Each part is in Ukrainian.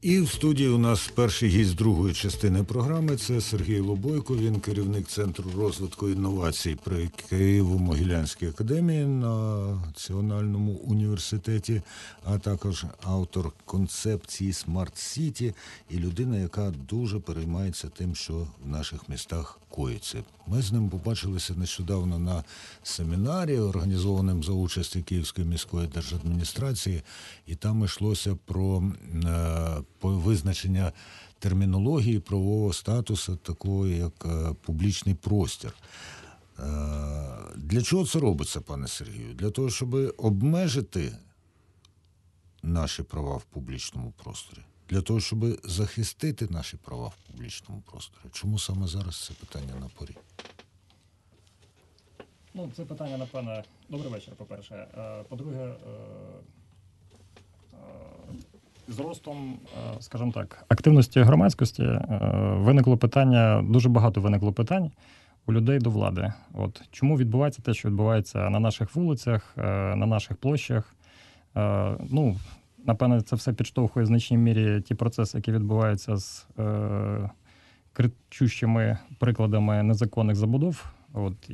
І в студії у нас перший гість другої частини програми – це Сергій Лобойко. Він керівник Центру розвитку інновацій при Києво-Могилянській академії на Національному університеті, а також автор концепції Smart City і людина, яка дуже переймається тим, що в наших містах коїться. Ми з ним побачилися нещодавно на семінарі, організованому за участі Київської міської держадміністрації, і там йшлося про визначення термінології правового статусу такого, як публічний простір. Для чого це робиться, пане Сергію? Для того, щоб обмежити наші права в публічному просторі? Для того, щоб захистити наші права в публічному просторі? Чому саме зараз це питання на порі? Ну, це питання, напевно... Добрий вечір, по-перше. По-друге, з ростом, скажімо так, активності громадськості дуже багато виникло питань у людей до влади. От чому відбувається те, що відбувається на наших вулицях, на наших площах? Ну, напевно, це все підштовхує в значній мірі ті процеси, які відбуваються з кричущими прикладами незаконних забудов, от,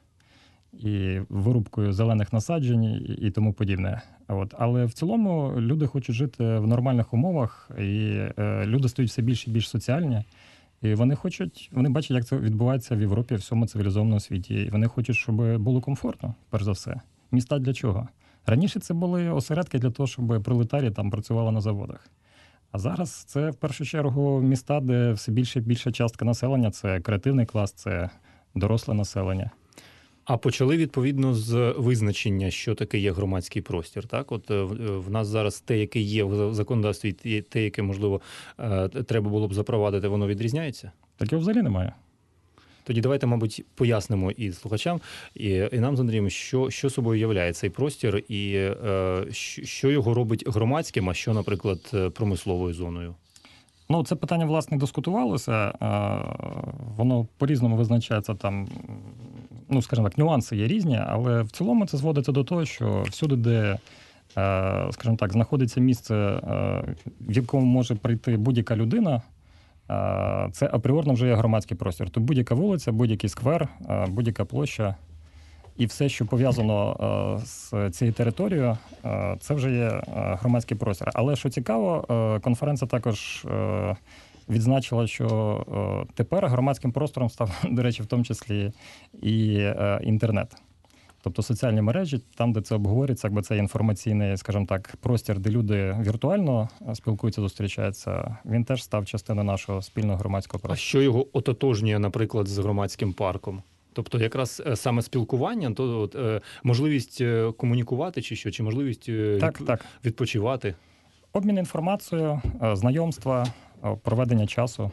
і вирубкою зелених насаджень і тому подібне. От. Але в цілому люди хочуть жити в нормальних умовах, і люди стають все більш і більш соціальні. І вони бачать, як це відбувається в Європі, в всьому цивілізованому світі. І вони хочуть, щоб було комфортно, перш за все. Міста для чого? Раніше це були осередки для того, щоб пролетарі там працювали на заводах. А зараз це, в першу чергу, міста, де все більше і більша частка населення – це креативний клас, це доросле населення. А почали, відповідно, з визначення, що таке є громадський простір. Так? От в нас зараз те, яке є в законодавстві, і те, яке, можливо, треба було б запровадити, воно відрізняється? Так його взагалі немає. Тоді давайте, мабуть, пояснимо і слухачам, і нам з Андрієм, що собою являє цей простір, і що його робить громадським, а що, наприклад, промисловою зоною. Ну, це питання, власне, дискутувалося. Воно по-різному визначається там, ну, скажімо так, нюанси є різні, але в цілому це зводиться до того, що всюди, де, скажімо так, знаходиться місце, в якому може прийти будь-яка людина, це апріорно вже є громадський простір. Тобто будь-яка вулиця, будь-який сквер, будь-яка площа і все, що пов'язано з цією територією, це вже є громадський простір. Але, що цікаво, конференція також відзначила, що тепер громадським простором став, до речі, в тому числі і інтернет. Тобто соціальні мережі, там, де це обговорюється, якби це інформаційний, скажімо так, простір, де люди віртуально спілкуються, зустрічаються, він теж став частиною нашого спільного громадського простору. А що його ототожнює, наприклад, з громадським парком? Тобто якраз саме спілкування, то можливість комунікувати чи що, чи можливість відпочивати? Обмін інформацією, знайомства, проведення часу.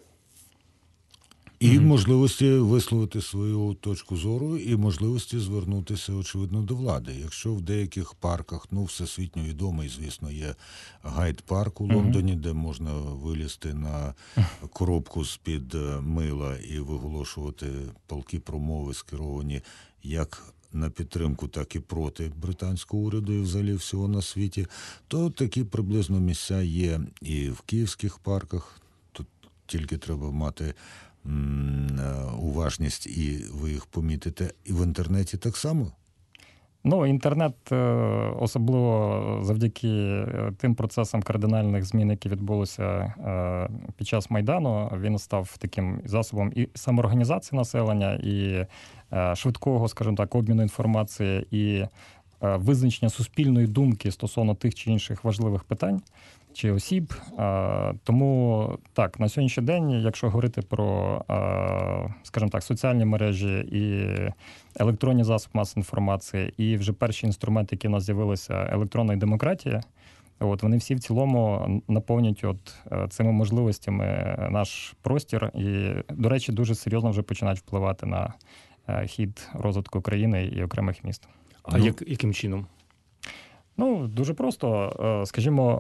І можливості висловити свою точку зору, і можливості звернутися, очевидно, до влади. Якщо в деяких парках, ну, всесвітньо відомий, звісно, є Гайд-парк у Лондоні, де можна вилізти на коробку з-під мила і виголошувати палкі промови, скеровані як на підтримку, так і проти британського уряду і взагалі всього на світі, то такі приблизно місця є і в київських парках. Тут тільки треба мати уважність, і ви їх помітите. І в інтернеті так само? Ну, інтернет, особливо завдяки тим процесам кардинальних змін, які відбулися під час Майдану, він став таким засобом і самоорганізації населення, і швидкого, скажімо так, обміну інформації, і визначення суспільної думки стосовно тих чи інших важливих питань чи осіб. Тому так, на сьогоднішній день, якщо говорити про, скажімо так, соціальні мережі і електронні засоби масової інформації, і вже перші інструменти, які в нас з'явилися, електронної демократії, от, вони всі в цілому наповнюють цими можливостями наш простір і, до речі, дуже серйозно вже починають впливати на хід розвитку країни і окремих міст. А яким чином? Ну, дуже просто. Скажімо,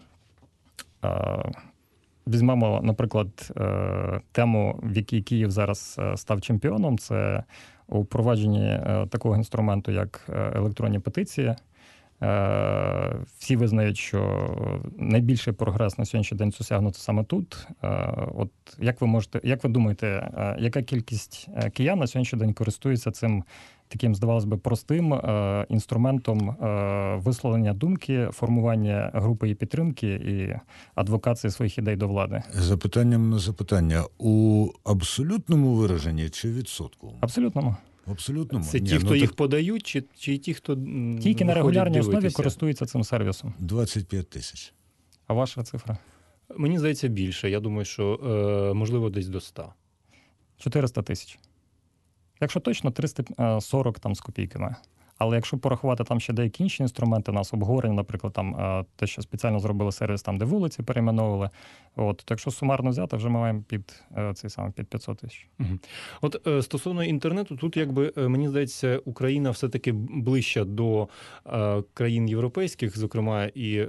візьмемо, наприклад, тему, в якій Київ зараз став чемпіоном. Це у впровадженні такого інструменту, як електронні петиції. Всі визнають, що найбільший прогрес на сьогоднішній день досягнуто саме тут. От як ви думаєте, яка кількість киян на сьогоднішній день користується цим таким, здавалось би, простим інструментом висловлення думки, формування групи і підтримки і адвокації своїх ідей до влади? Запитанням на запитання. У абсолютному вираженні чи відсотку? Абсолютному. Абсолютному? Це Ні, ті, хто їх так подають, чи ті, хто Тільки на виходять регулярній основі дивитися? користуються цим сервісом. 25 тисяч. А ваша цифра? Мені здається, більше. Я думаю, що можливо десь до 100. 400 тисяч. Якщо точно, 340 там з копійками. Але якщо порахувати там ще деякі інші інструменти, у нас обговорення, наприклад, там те, що спеціально зробили сервіс, там, де вулиці перейменовували, то якщо сумарно взяти, вже ми маємо під 500 тисяч. Угу. От стосовно інтернету, тут якби мені здається, Україна все-таки ближча до країн європейських, зокрема і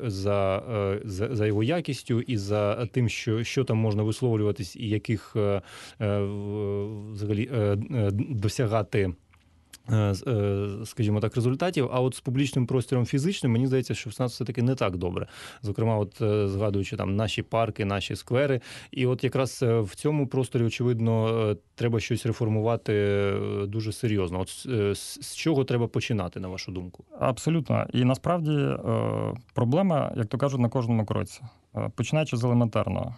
за його якістю, і за тим, що там можна висловлюватись, і яких взагалі досягати, скажімо так, результатів. А от з публічним простором фізичним, мені здається, що в нас все-таки не так добре. Зокрема, от згадуючи там наші парки, наші сквери. І от якраз в цьому просторі, очевидно, треба щось реформувати дуже серйозно. От з чого треба починати, на вашу думку? Абсолютно. І насправді проблема, як то кажуть, на кожному кроці. Починаючи з елементарного.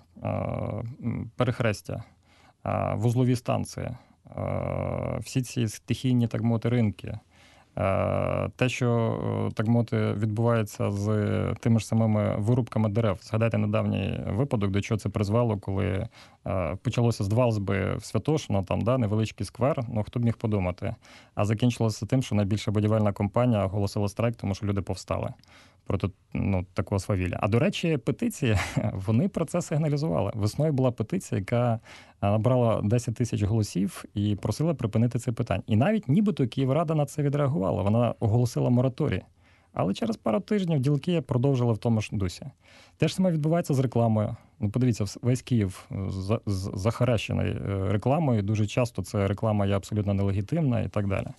Перехрестя, вузлові станції, всі ці стихійні, так мовити, ринки, те, що, так мовити, відбувається з тими ж самими вирубками дерев. Згадайте недавній випадок, до чого це призвело, коли почалося з Двалсби в Святошино, там, да, невеличкий сквер, хто б міг подумати. А закінчилося тим, що найбільша будівельна компанія оголосила страйк, тому що люди повстали проти такого свавілля. А, до речі, петиції, вони про це сигналізували. Весною була петиція, яка набрала 10 тисяч голосів і просила припинити це питання. І навіть нібито Київрада на це відреагувала. Вона оголосила мораторій. Але через пару тижнів ділки продовжили в тому ж дусі. Те ж саме відбувається з рекламою. Подивіться, весь Київ захаращений рекламою. Дуже часто це реклама є абсолютно нелегітимна і так далі.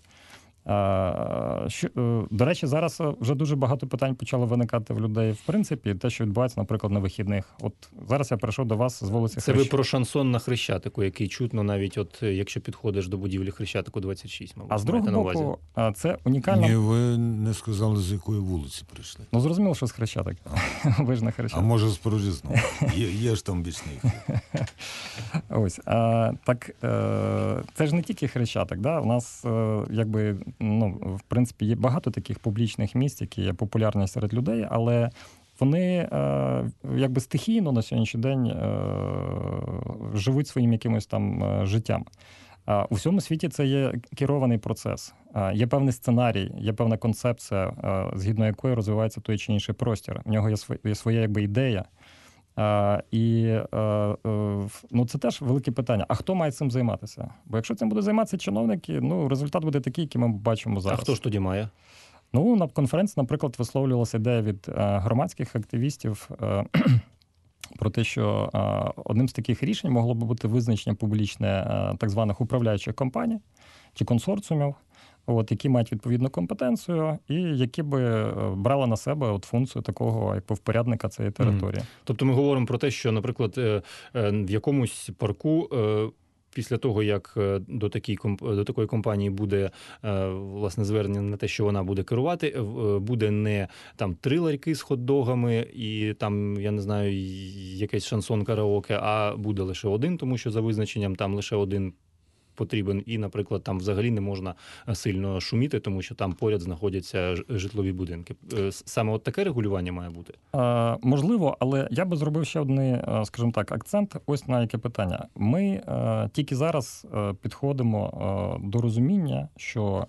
До речі, зараз вже дуже багато питань почало виникати в людей. В принципі, те, що відбувається, наприклад, на вихідних. От зараз я прийшов до вас з вулиці Це ви про шансон на Хрещатику, який чутно навіть, от якщо підходиш до будівлі Хрещатику 26, мабуть. А з другого боку, це унікально. Ні, ви не сказали, з якої вулиці прийшли. Зрозуміло, що з Хрещатик. Ви ж на Хрещатик. А може, з Прорізного. Є ж там бічний. Ось. Так, це ж не тільки Хрещатик, да? У нас, якби, в принципі, є багато таких публічних місць, які є популярні серед людей, але вони якби стихійно на сьогоднішній день живуть своїм якимось там життям. У всьому світі це є керований процес. Є певний сценарій, є певна концепція, згідно якої розвивається той чи інший простір. У нього є своя якби ідея. Це теж велике питання. А хто має цим займатися? Бо якщо цим будуть займатися чиновники, результат буде такий, який ми бачимо зараз. А хто ж тоді має? На конференції, наприклад, висловлювалася ідея від громадських активістів про те, що одним з таких рішень могло б бути визначення публічне так званих управляючих компаній чи консорціумів, які мають відповідну компетенцію і які би брали на себе функцію такого як впорядника цієї території. Тобто ми говоримо про те, що, наприклад, в якомусь парку після того, як до такої компанії буде власне звернення на те, що вона буде керувати, буде не там 3 ларьки з хот-догами і там, я не знаю, якийсь шансон караоке, а буде лише один, тому що за визначенням там лише один потрібен, і, наприклад, там взагалі не можна сильно шуміти, тому що там поряд знаходяться житлові будинки. Саме от таке регулювання має бути? Можливо, але я би зробив ще один, скажімо так, акцент ось на яке питання. Ми тільки зараз підходимо до розуміння, що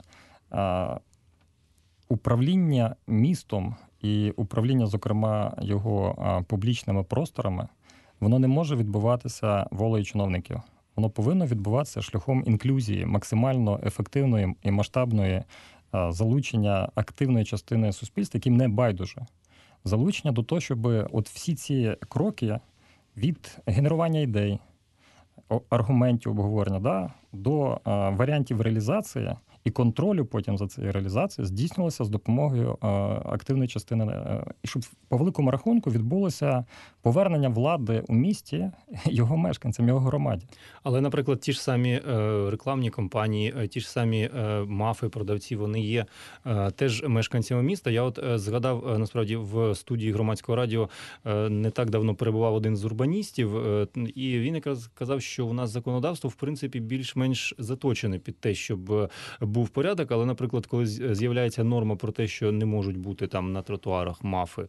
управління містом і управління, зокрема, його публічними просторами, воно не може відбуватися волею чиновників. Воно повинно відбуватися шляхом інклюзії, максимально ефективної і масштабної залучення активної частини суспільства, яким не байдуже. Залучення до того, щоб всі ці кроки від генерування ідей, аргументів обговорення, до варіантів реалізації і контролю потім за цією реалізацією здійснювалося з допомогою активної частини. І щоб по великому рахунку відбулося повернення влади у місті його мешканцям, його громаді. Але, наприклад, ті ж самі рекламні компанії, ті ж самі мафи, продавці, вони є теж мешканцями міста. Я от згадав, насправді, в студії Громадського радіо не так давно перебував один з урбаністів, і він якраз казав, що у нас законодавство, в принципі, більш-менш заточене під те, щоб був порядок, але, наприклад, коли з'являється норма про те, що не можуть бути там на тротуарах мафи,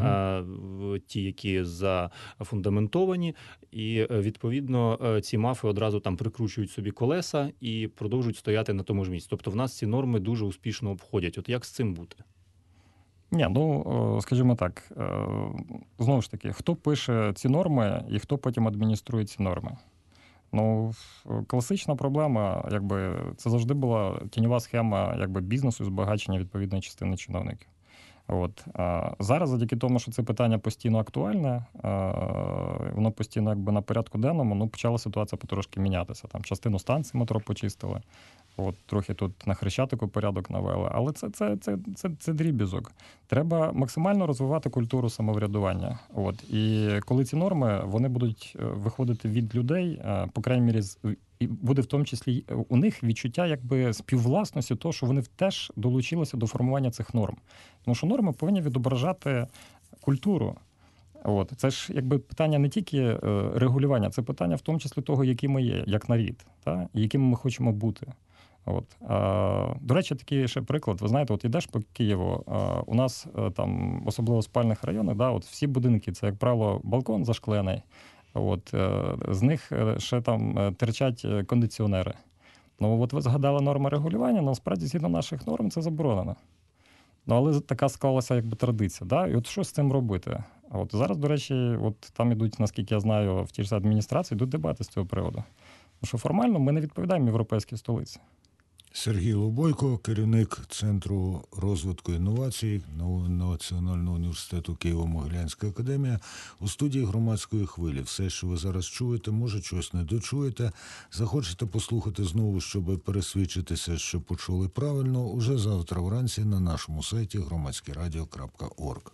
ті, які зафундаментовані, і, відповідно, ці мафи одразу там прикручують собі колеса і продовжують стояти на тому ж місці. Тобто в нас ці норми дуже успішно обходять. От як з цим бути? Ні, ну, скажімо так, знову ж таки, хто пише ці норми і хто потім адмініструє ці норми? Ну, класична проблема, якби, це завжди була тіньова схема, якби, бізнесу і збагачення відповідної частини чиновників. От. Зараз, завдяки тому, що це питання постійно актуальне, воно постійно якби на порядку денному, ну, почала ситуація потрошки мінятися. Там частину станцій метро почистили, от, трохи тут на Хрещатику порядок навели, але це дріб'язок. Треба максимально розвивати культуру самоврядування. От. І коли ці норми, вони будуть виходити від людей, по крайній мірі, і буде в тому числі у них відчуття якби співвласності того, що вони теж долучилися до формування цих норм. Тому що норми повинні відображати культуру. От. Це ж якби питання не тільки регулювання, це питання в тому числі того, які ми є, як народ, та? І якими ми хочемо бути. От. До речі, такий ще приклад. Ви знаєте, от йдеш по Києву, у нас там, особливо в спальних районах, да, от всі будинки, це, як правило, балкон зашклений. От, з них ще там терчать кондиціонери. Ну, от ви згадали норми регулювання, насправді, згідно наших норм, це заборонено. Ну, але така склалася якби традиція. Да? І от що з цим робити? От зараз, до речі, от там ідуть, наскільки я знаю, в ті ж адміністрації, йдуть дебати з цього приводу. Тому що формально ми не відповідаємо європейській столиці. Сергій Лубойко, керівник Центру розвитку інновацій Національного університету Києво-Могилянська академія, у студії Громадської хвилі. Все, що ви зараз чуєте, може, щось не дочуєте. Захочете послухати знову, щоб пересвідчитися, що почули правильно, уже завтра вранці на нашому сайті громадськерадіо.орг.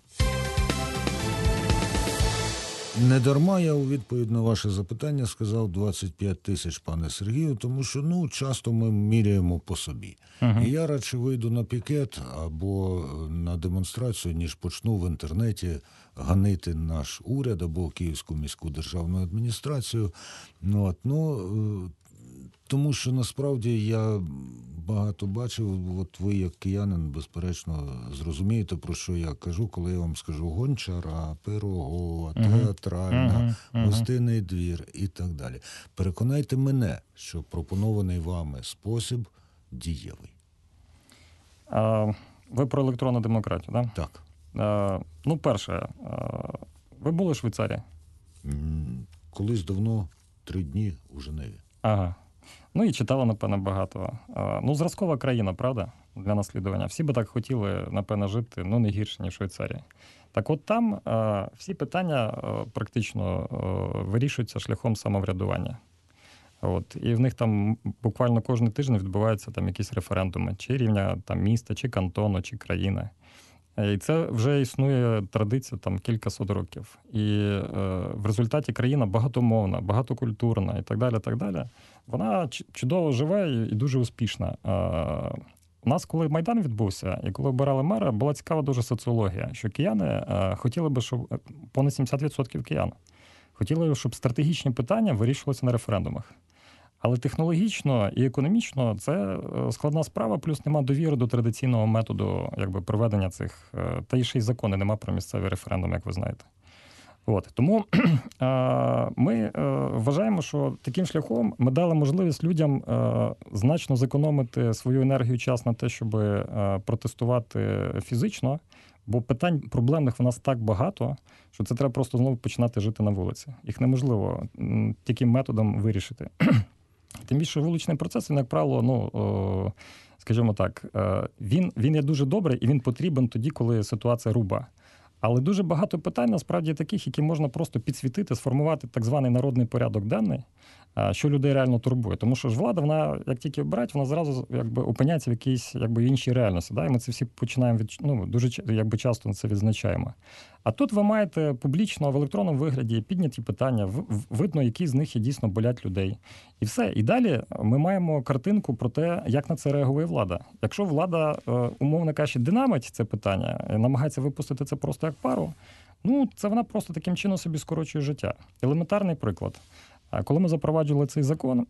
Недарма я у відповідь на ваше запитання сказав 25 тисяч, пане Сергію, тому що, часто ми міряємо по собі. І я радше вийду на пікет або на демонстрацію, ніж почну в інтернеті ганити наш уряд або Київську міську державну адміністрацію. Тому що, насправді, я багато бачив, от ви, як киянин, безперечно, зрозумієте, про що я кажу, коли я вам скажу гончара, пирогова, театральна, гостинний двір і так далі. Переконайте мене, що пропонований вами спосіб дієвий. Ви про електронну демократію, так? Так. Перше, ви були в Швейцарії? Колись давно, 3 дні у Женеві. Ага. Ну і читала, напевно, багато. Зразкова країна, правда, для наслідування. Всі би так хотіли, напевно, жити, не гірше, ніж в Швейцарії. Так от там всі питання практично вирішуються шляхом самоврядування. От. І в них там буквально кожен тиждень відбуваються там якісь референдуми, чи рівня там міста, чи кантону, чи країни. І це вже існує традиція там кількасот років. І в результаті країна багатомовна, багатокультурна і так далі, вона чудово живе і дуже успішна. У нас, коли Майдан відбувся, і коли обирали мера, була цікава дуже соціологія, що кияни хотіли би, щоб понад 70% киян хотіли, щоб стратегічні питання вирішувалися на референдумах. Але технологічно і економічно це складна справа, плюс нема довіри до традиційного методу проведення цих, та й ще й закони нема про місцевий референдум, як ви знаєте. От. Тому ми вважаємо, що таким шляхом ми дали можливість людям значно зекономити свою енергію і час на те, щоб протестувати фізично, бо питань проблемних в нас так багато, що це треба просто знову починати жити на вулиці. Їх неможливо таким методом вирішити. Тим більше вуличний процес, він, як правило, скажімо так, він є дуже добрий і він потрібен тоді, коли ситуація руба. Але дуже багато питань, насправді, таких, які можна просто підсвітити, сформувати так званий народний порядок денний, що людей реально турбує. Тому що ж влада, вона, як тільки обирають, вона зразу опиняється в якійсь іншій реальності. Да? І ми це всі починаємо дуже часто на це відзначаємо. А тут ви маєте публічно в електронному вигляді підняті питання, видно, які з них дійсно болять людей. І все. І далі ми маємо картинку про те, як на це реагує влада. Якщо влада, умовно кажучи, динамить це питання, намагається випустити це просто як пару, це вона просто таким чином собі скорочує життя. Елементарний приклад. Коли ми запроваджували цей закон,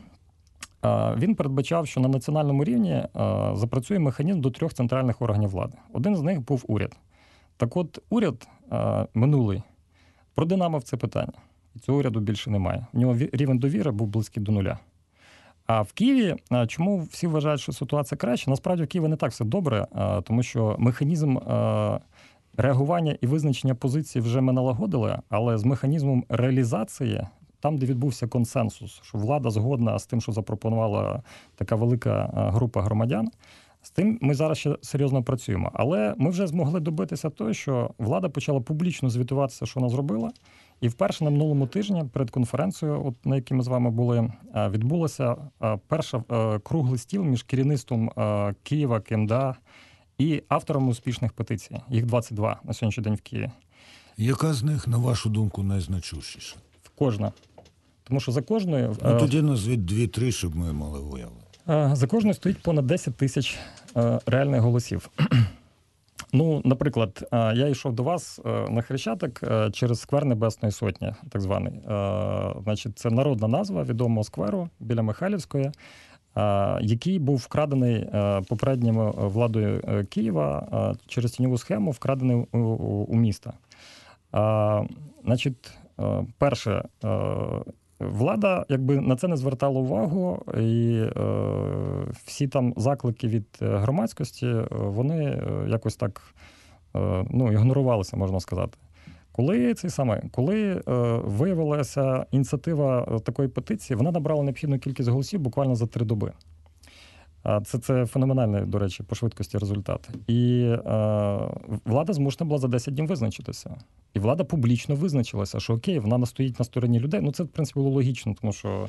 він передбачав, що на національному рівні запрацює механізм до 3 центральних органів влади. Один з них був уряд. Так от, уряд минулий продинамив це питання. І цього уряду більше немає. У нього рівень довіри був близький до 0. А в Києві, чому всі вважають, що ситуація краща? Насправді в Києві не так все добре, тому що механізм реагування і визначення позиції вже ми налагодили, але з механізмом реалізації, там, де відбувся консенсус, що влада згодна з тим, що запропонувала така велика група громадян, з тим ми зараз ще серйозно працюємо. Але ми вже змогли добитися того, що влада почала публічно звітуватися, що вона зробила. І вперше на минулому тижні перед конференцією, на якій ми з вами були, відбулося перший круглий стіл між керівництвом Києва, КМДА і авторами успішних петицій. Їх 22 на сьогоднішній день в Києві. Яка з них, на вашу думку, найзначущіша? Кожна. Тому що за кожною... Тоді назвіть 2-3, щоб ми мали уявити. За кожною стоїть понад 10 тисяч реальних голосів. Наприклад, я йшов до вас на Хрещатик через сквер Небесної Сотні, так званий. Значить, це народна назва відомого скверу біля Михайлівської, який був вкрадений попередньою владою Києва через тіньову схему, вкрадений у міста. Значить, перше, влада на це не звертала увагу, і всі там заклики від громадськості, вони якось так ігнорувалися, можна сказати. Коли виявилася ініціатива такої петиції, вона набрала необхідну кількість голосів буквально за 3 доби. Це феноменальний, до речі, по швидкості результат. І влада змушена була за 10 днів визначитися. І влада публічно визначилася, що окей, вона стоїть на стороні людей. Це, в принципі, було логічно, тому що,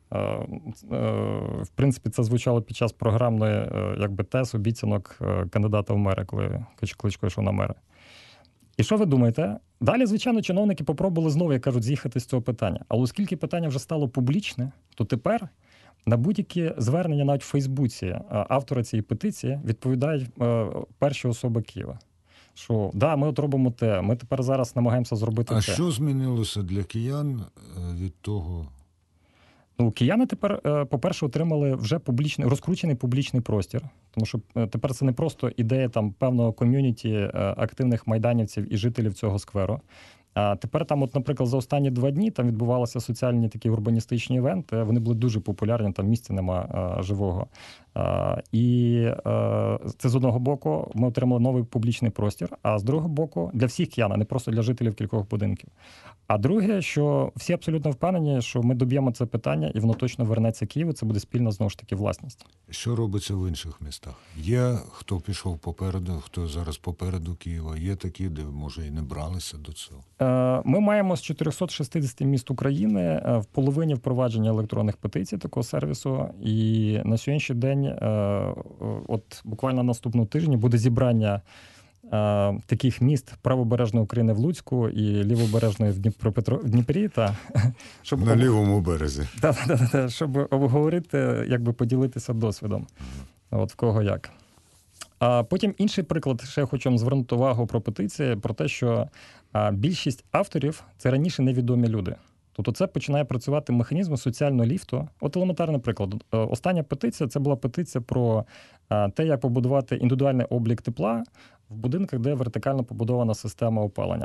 в принципі, це звучало під час програмної тез, обіцянок кандидата в мери, коли Кличко йшов на мера. І що ви думаєте? Далі, звичайно, чиновники попробували знову, як кажуть, з'їхати з цього питання. Але оскільки питання вже стало публічне, то тепер на будь-які звернення навіть в Фейсбуці автора цієї петиції відповідають перші особи Києва. Що, ми робимо те, ми тепер зараз намагаємося зробити те. А що змінилося для киян від того? Кияни тепер, по-перше, отримали вже розкручений публічний простір. Тому що тепер це не просто ідея певного ком'юніті активних майданівців і жителів цього скверу. А тепер наприклад, за останні 2 дні там відбувалися соціальні такі урбаністичні івенти. Вони були дуже популярні, там місця нема живого. І це з одного боку ми отримали новий публічний простір, а з другого боку для всіх киян, а не просто для жителів кількох будинків. А друге, що всі абсолютно впевнені, що ми доб'ємо це питання і воно точно вернеться Києву, це буде спільна, знову ж таки, власність. Що робиться в інших містах? Є хто пішов попереду, хто зараз попереду Києва, є такі, де, може, і не бралися до цього? Ми маємо з 460 міст України в половині впровадження електронних петицій такого сервісу. І на сьогоднішній день, буквально наступного тижня, буде зібрання таких міст правобережної України в Луцьку і лівобережної в Дніпрі. Щоб на лівому березі. Щоб обговорити, поділитися досвідом. В кого як. А потім інший приклад, ще я хочу вам звернути увагу про петиції, про те, що більшість авторів – це раніше невідомі люди. Тобто це починає працювати механізм соціального ліфту. Елементарний приклад. Остання петиція – це була петиція про те, як побудувати індивідуальний облік тепла в будинках, де вертикально побудована система опалення.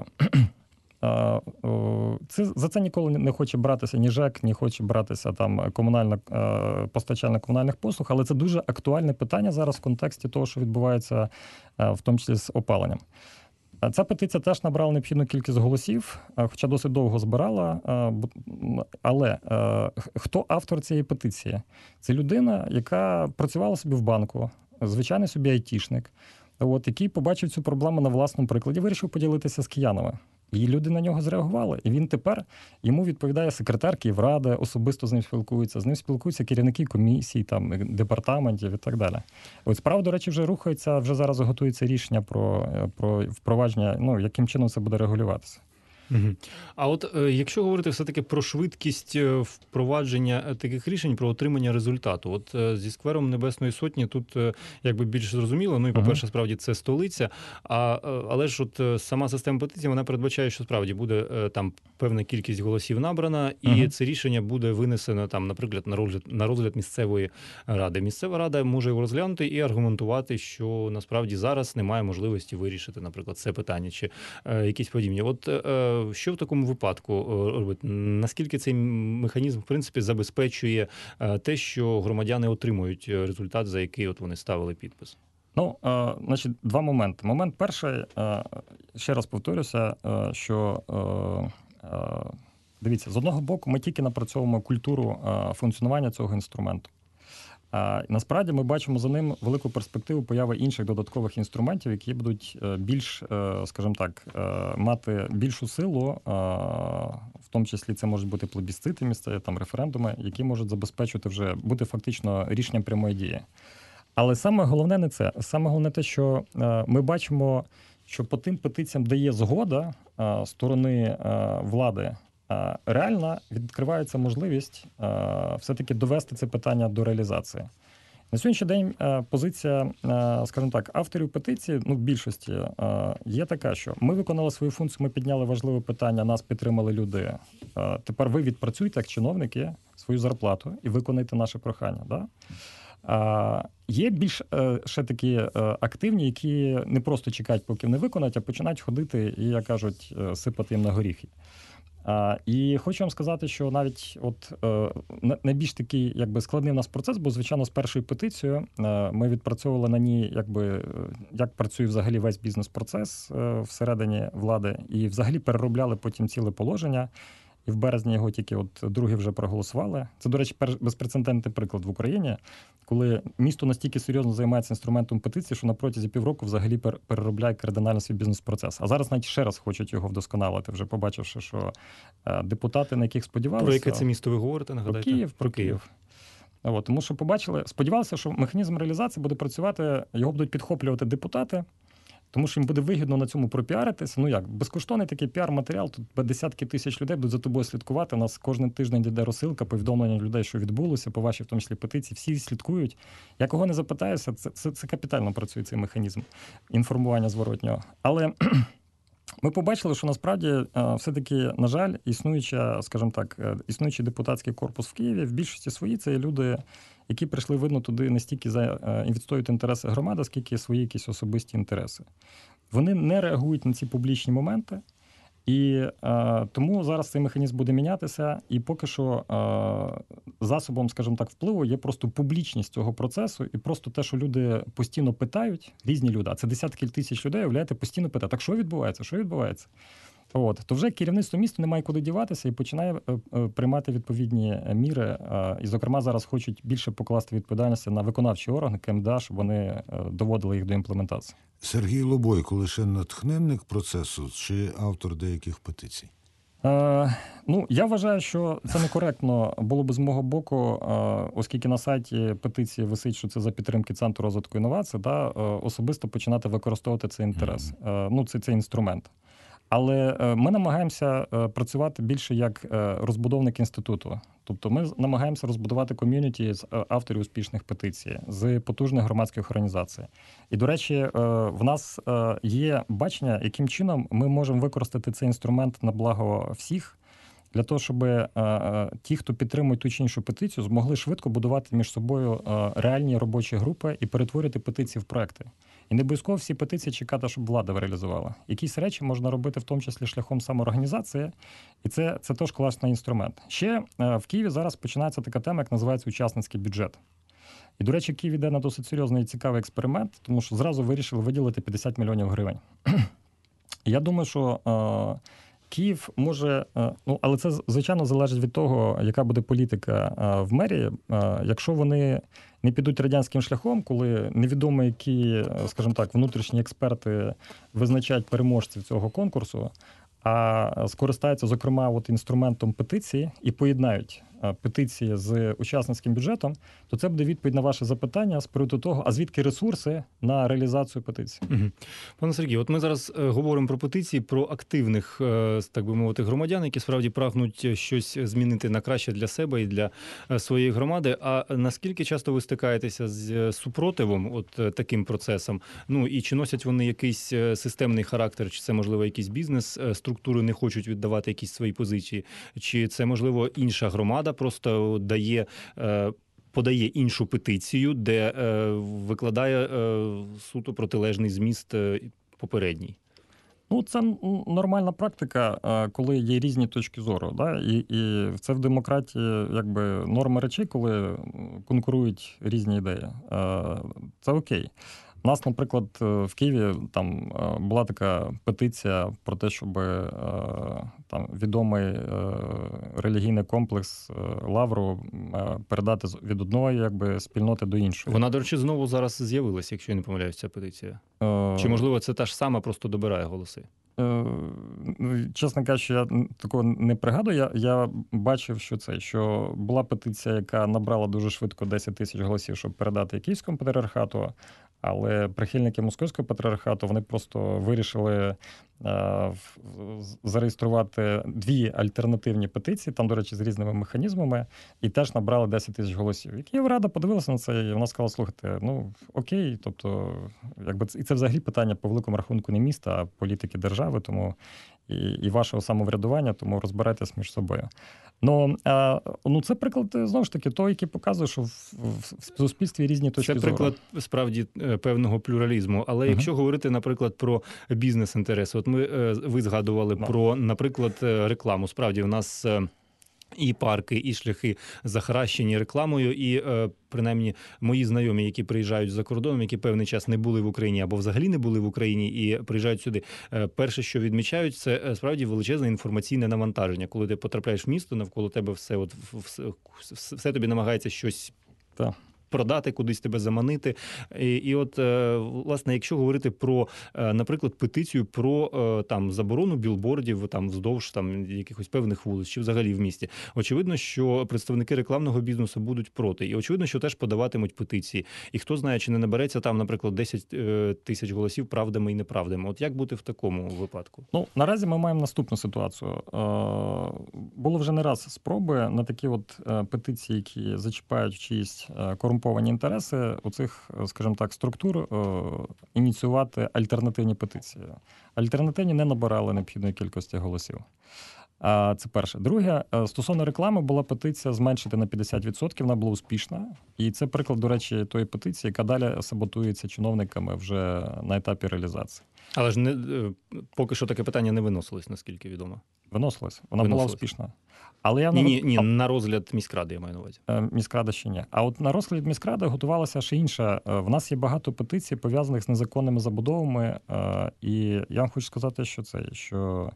За це ніколи не хоче братися ні ЖЕК, не хоче братися постачальник комунальних послуг, але це дуже актуальне питання зараз в контексті того, що відбувається в тому числі з опаленням. Ця петиція теж набрала необхідну кількість голосів, хоча досить довго збирала. Але хто автор цієї петиції? Це людина, яка працювала собі в банку, звичайний собі айтішник. який побачив цю проблему на власному прикладі, вирішив поділитися з киянами. І люди на нього зреагували. І він тепер, йому відповідає секретар Київради, особисто з ним спілкуються керівники комісій, там, департаментів і так далі. От справа, до речі, вже рухається, вже зараз готується рішення про впровадження, яким чином це буде регулюватися. Угу. А от якщо говорити все-таки про швидкість впровадження таких рішень, про отримання результату, от зі сквером Небесної Сотні тут якби більш зрозуміло, ну і по-перше, справді це столиця, але ж от сама система петицій, вона передбачає, що справді буде там певна кількість голосів набрана, і це рішення буде винесено там, наприклад, на розгляд місцевої ради. Місцева рада може його розглянути і аргументувати, що насправді зараз немає можливості вирішити, наприклад, це питання чи якісь подібні. От що в такому випадку робити? Наскільки цей механізм, в принципі, забезпечує те, що громадяни отримують результат, за який от вони ставили підпис? Значить, два моменти. Момент перший, ще раз повторюся, що дивіться, з одного боку, ми тільки напрацьовуємо культуру функціонування цього інструменту. Насправді ми бачимо за ним велику перспективу появи інших додаткових інструментів, які будуть більш, скажімо так, мати більшу силу, в тому числі це можуть бути плебісцити місцеві, там, референдуми, які можуть забезпечувати вже, бути фактично рішенням прямої дії. Але саме головне не це. Саме головне те, що ми бачимо, що по тим петиціям, де є згода сторони влади, реально відкривається можливість все-таки довести це питання до реалізації. На сьогоднішній день позиція, скажімо так, авторів петиції, в більшості, є така, що ми виконали свою функцію, ми підняли важливе питання, нас підтримали люди. Тепер ви відпрацюйте, як чиновники, свою зарплату і виконайте наше прохання. Да? Є більш ще такі активні, які не просто чекають, поки не виконають, а починають ходити і, як кажуть, сипати їм на горіхи. І хочу вам сказати, що навіть найбільш такий складний у нас процес, бо, звичайно, з першою петицією ми відпрацьовували на ній, як працює взагалі весь бізнес-процес всередині влади, і взагалі переробляли потім ціле положення. І в березні його тільки друге вже проголосували. Це, до речі, безпрецедентний приклад в Україні, коли місто настільки серйозно займається інструментом петиції, що на протязі півроку взагалі переробляє кардинально свій бізнес-процес. А зараз навіть ще раз хочуть його вдосконалити, вже побачивши, що депутати, на яких сподівалися... Про яке це місто ви говорите, нагадайте? Про Київ. Тому що сподівалися, що механізм реалізації буде працювати, його будуть підхоплювати депутати, тому що їм буде вигідно на цьому пропіаритися. Безкоштовний такий піар-матеріал, тут десятки тисяч людей будуть за тобою слідкувати. У нас кожен тиждень йде розсилка, повідомлення людей, що відбулося, по вашій, в тому числі, петиції, всі слідкують. Я кого не запитаюся, це капітально працює цей механізм інформування зворотнього. Але ми побачили, що насправді все-таки, на жаль, існуючий депутатський корпус в Києві в більшості своїй це є люди, які прийшли, видно, туди не стільки відстоюють інтереси громади, скільки свої якісь особисті інтереси. Вони не реагують на ці публічні моменти, і тому зараз цей механізм буде мінятися, і поки що засобом, скажімо так, впливу є просто публічність цього процесу, і просто те, що люди постійно питають, різні люди, а це десятки тисяч людей, уявляєте, постійно питають, так що відбувається, що відбувається? То вже керівництво міста не має куди діватися і починає приймати відповідні міри. І, зокрема, зараз хочуть більше покласти відповідальності на виконавчі органи КМДА, щоб вони доводили їх до імплементації. Сергій Лобойко лише натхненник процесу чи автор деяких петицій? Я вважаю, що це некоректно було б з мого боку, оскільки на сайті петиції висить, що це за підтримки Центру розвитку інновацій, особисто починати використовувати цей інтерес, цей інструмент. Але ми намагаємося працювати більше як розбудовник інституту. Тобто ми намагаємося розбудувати ком'юніті з авторів успішних петицій, з потужних громадських організацій. І, до речі, в нас є бачення, яким чином ми можемо використати цей інструмент на благо всіх, для того, щоб ті, хто підтримує ту чи іншу петицію, змогли швидко будувати між собою реальні робочі групи і перетворити петиції в проекти. І не обов'язково всі петиції чекати, щоб влада реалізувала. Якісь речі можна робити в тому числі шляхом самоорганізації, і це теж класний інструмент. Ще в Києві зараз починається така тема, як називається учасницький бюджет. І, до речі, Київ йде на досить серйозний і цікавий експеримент, тому що зразу вирішили виділити 50 мільйонів гривень. І я думаю, що Київ може, але це, звичайно, залежить від того, яка буде політика в мерії. Якщо вони не підуть радянським шляхом, коли невідомо які, скажімо так, внутрішні експерти визначають переможців цього конкурсу, а скористаються, зокрема, інструментом петиції і поєднають петиції з учасницьким бюджетом, то це буде відповідь на ваше запитання з приводу того, а звідки ресурси на реалізацію петиції. Угу. Пане Сергію, от ми зараз говоримо про петиції, про активних, так би мовити, громадян, які справді прагнуть щось змінити на краще для себе і для своєї громади. А наскільки часто ви стикаєтеся з супротивом таким процесам? Ну і чи носять вони якийсь системний характер, чи це, можливо, якийсь бізнес, структури не хочуть віддавати якісь свої позиції, чи це, можливо, інша громада просто подає іншу петицію, де викладає суто протилежний зміст попередній? Це нормальна практика, коли є різні точки зору. Да? І це в демократії норма речей, коли конкурують різні ідеї. Це окей. У нас, наприклад, в Києві там була така петиція про те, щоб там відомий релігійний комплекс Лавру передати від одної спільноти до іншої. Вона, до речі, знову зараз з'явилася, якщо я не помиляюсь, ця петиція. Чи, можливо, це та ж сама, просто добирає голоси? Чесно кажучи, я такого не пригадую. Я бачив, що була петиція, яка набрала дуже швидко 10 тисяч голосів, щоб передати Київському патріархату, але прихильники Московського патріархату, вони просто вирішили зареєструвати 2 альтернативні петиції, там, до речі, з різними механізмами, і теж набрали 10 тисяч голосів. І Київрада подивилася на це, і вона сказала, слухайте, окей, тобто, і це взагалі питання по великому рахунку не міста, а політики держави, тому і вашого самоврядування, тому розбирайтесь між собою. Це приклад, знову ж таки, того, який показує, що в суспільстві різні точки зору. Це приклад, справді, певного плюралізму. Але якщо говорити, наприклад, про бізнес-інтерес, ви згадували про, наприклад, рекламу. Справді, у нас і парки, і шляхи захаращені рекламою, і принаймні мої знайомі, які приїжджають за кордоном, які певний час не були в Україні або взагалі не були в Україні і приїжджають сюди, перше, що відмічають, це справді величезне інформаційне навантаження. Коли ти потрапляєш в місто, навколо тебе все тобі намагається щось продати, кудись тебе заманити. І власне, якщо говорити про, наприклад, петицію про заборону білбордів вздовж якихось певних вулиць, чи взагалі в місті, очевидно, що представники рекламного бізнесу будуть проти. І очевидно, що теж подаватимуть петиції. І хто знає, чи не набереться там, наприклад, 10 тисяч голосів правдами і неправдами. Як бути в такому випадку? Наразі ми маємо наступну ситуацію. Було вже не раз спроби на такі петиції, які зачіпають чиїсь корумповані інтереси у цих, скажімо так, структур ініціювати альтернативні петиції. Альтернативні не набирали необхідної кількості голосів. Це перше. Друге, стосовно реклами була петиція зменшити на 50%, вона була успішна. І це приклад, до речі, тої петиції, яка далі саботується чиновниками вже на етапі реалізації. Але ж поки що таке питання не виносилось, наскільки відомо. Виносилось. Вона була успішна. Але Ні, на розгляд міськради, я маю на увазі. Міськрада ще ні. А на розгляд міськради готувалася ще інша. В нас є багато петицій, пов'язаних з незаконними забудовами. І я вам хочу сказати, що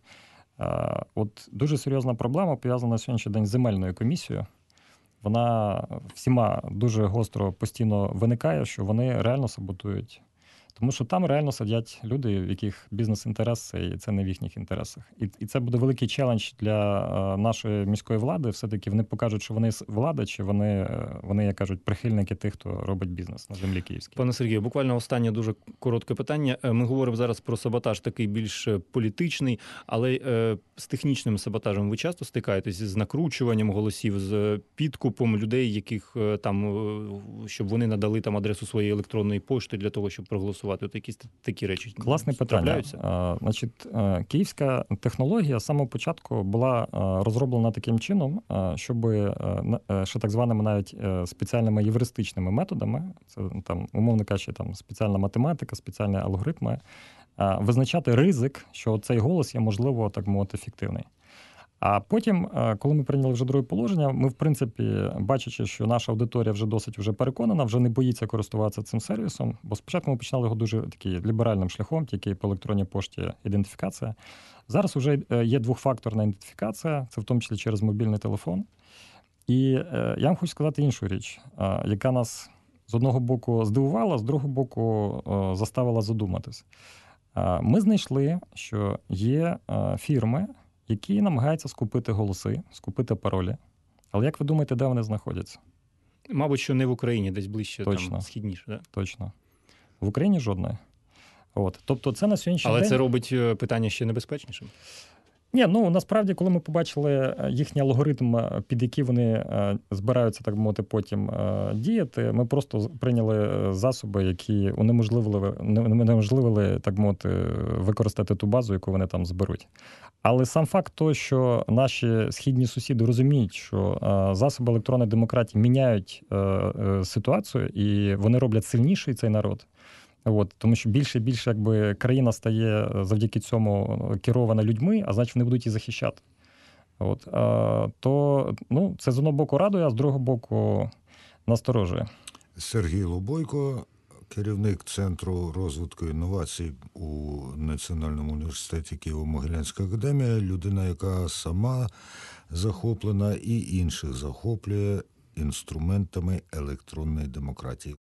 дуже серйозна проблема пов'язана на сьогоднішній день з земельною комісією. Вона всіма дуже гостро постійно виникає, що вони реально саботують. Тому що там реально сидять люди, в яких бізнес-інтереси, і це не в їхніх інтересах. І це буде великий челендж для нашої міської влади. Все-таки вони покажуть, що вони влада, чи вони, як кажуть, прихильники тих, хто робить бізнес на землі київській. Пане Сергію, буквально останнє дуже коротке питання. Ми говоримо зараз про саботаж такий більш політичний, але з технічним саботажем ви часто стикаєтесь з накручуванням голосів, з підкупом людей, яких щоб вони надали адресу своєї електронної пошти для того, щоб проголосувати. Якісь такі речі. Класне питання. Київська технологія з самого початку була розроблена таким чином, щоб ще так званими навіть спеціальними євристичними методами, це умовно кажучи, спеціальна математика, спеціальні алгоритми, визначати ризик, що цей голос є, можливо, так мовити, фіктивний. А потім, коли ми прийняли вже друге положення, ми, в принципі, бачачи, що наша аудиторія вже досить вже переконана, вже не боїться користуватися цим сервісом, бо спочатку ми починали його дуже такий ліберальним шляхом, тільки по електронній пошті ідентифікація. Зараз вже є двохфакторна ідентифікація, це в тому числі через мобільний телефон. І я вам хочу сказати іншу річ, яка нас з одного боку здивувала, з другого боку заставила задуматись. Ми знайшли, що є фірми, які намагаються скупити голоси, скупити паролі. Але як ви думаєте, де вони знаходяться? Мабуть, що не в Україні, десь ближче, Точно. там, східніше. Да? Точно. В Україні жодної. Тобто це на сьогоднішній Але день... це робить питання ще небезпечнішим? Ні, насправді, коли ми побачили їхній алгоритм, під який вони збираються, так мовити, потім діяти, ми просто прийняли засоби, які унеможливили, так мовити, використати ту базу, яку вони там зберуть. Але сам факт того, що наші східні сусіди розуміють, що засоби електронної демократії міняють ситуацію, і вони роблять сильніший цей народ. Тому що більше і більше країна стає завдяки цьому керована людьми, а значить вони будуть її захищати. То це з одного боку радує, а з другого боку насторожує. Сергій Лобойко, керівник Центру розвитку інновацій у Національному університеті Києво-Могилянська академія, людина, яка сама захоплена і інших захоплює інструментами електронної демократії.